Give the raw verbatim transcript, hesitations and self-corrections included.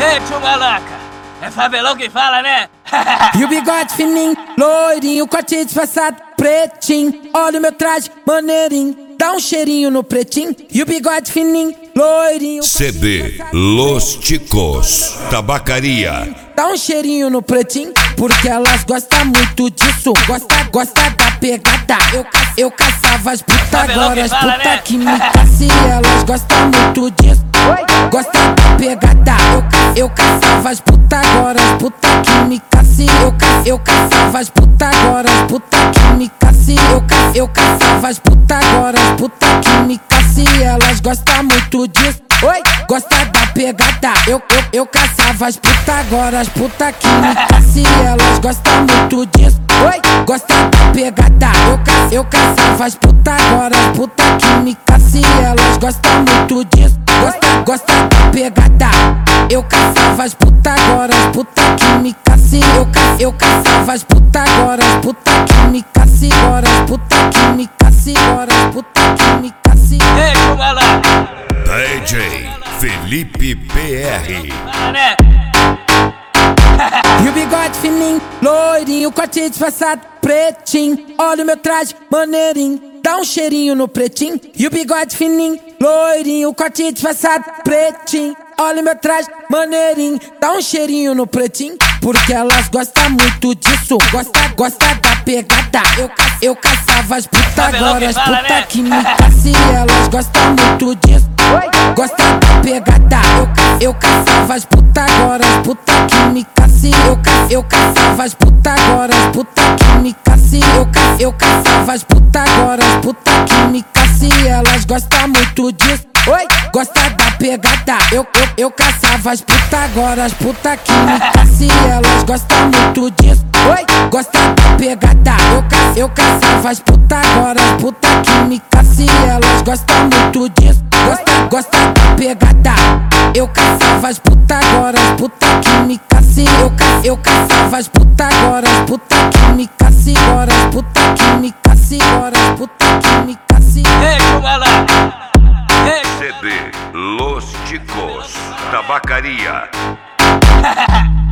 Ei, tio Malaca, é favelão que fala, né? E o bigode fininho, loirinho, corte disfarçado, pretinho. Olha o meu traje, maneirinho, dá um cheirinho no pretinho. E o bigode fininho, loirinho, C D Los Ticos Tabacaria. dá um cheirinho no pretinho, porque elas gostam muito disso. Gosta, gosta da pegada. Eu, ca eu caçava as puta, agora as puta né? que me caça. Elas gostam muito disso. Gosta da pegada. Eu, ca eu caçava as puta, agora as puta que me caça. Eu, ca eu caçava as puta, agora as puta que me caça. Eu, ca eu caçava as puta, agora as puta que me caça. Elas gostam muito disso. Oi, gosta da pegada. Eu, eu, eu caçava as puta, agora as puta que me caça. Elas gostam muito disso. Oi, gosta da pegada. Eu, ca eu caçava as puta, agora as puta que me caça. Elas gostam muito disso. Gosta, gosta da pegada. Eu caçava as puta, agora as puta que me caça. Eu, ca eu caçava as puta, agora as puta que me caça. Agora as puta que me caça. Agora as puta que me caça. Ei, tio Malaca, D J Felipe P R. fala, né? E o bigode fininho, loirinho, corte disfarçado, pretinho. Olha o meu traje, maneirinho, dá um cheirinho no pretinho. E o bigode fininho, loirinho, corte disfarçado, pretinho. Olha o meu traje, maneirinho, dá um cheirinho no pretinho, porque elas gostam muito disso. Gosta, gosta da pegada. Eu, ca eu caçava as puta, agora as puta né? que me caça. Elas gostam muito disso. Gosta da pegada. Eu, ca eu caçava as puta, agora as puta que me caça. Eu, ca eu caçava as puta, agora as puta que me caça. Eu, ca eu caçava as puta, agora as puta que me caça. Elas gostam muito disso. Oi, gosta da pegada. Eu, eu, eu caçava as puta, agora as puta que me caça. Elas gostam muito disso. Oi, gosta da pegada. Eu, ca eu caçava as puta, agora as puta que me caça. Elas gostam muito disso. Gosta, gosta da pegada. Eu caçava as puta, agora as puta que me caça. Eu, ca eu caçava as puta, agora as puta que me caça. Agora as puta que me caça. Agora as puta que me caça. Ei, tio Malaca, ei. C D Los Ticos Tabacaria.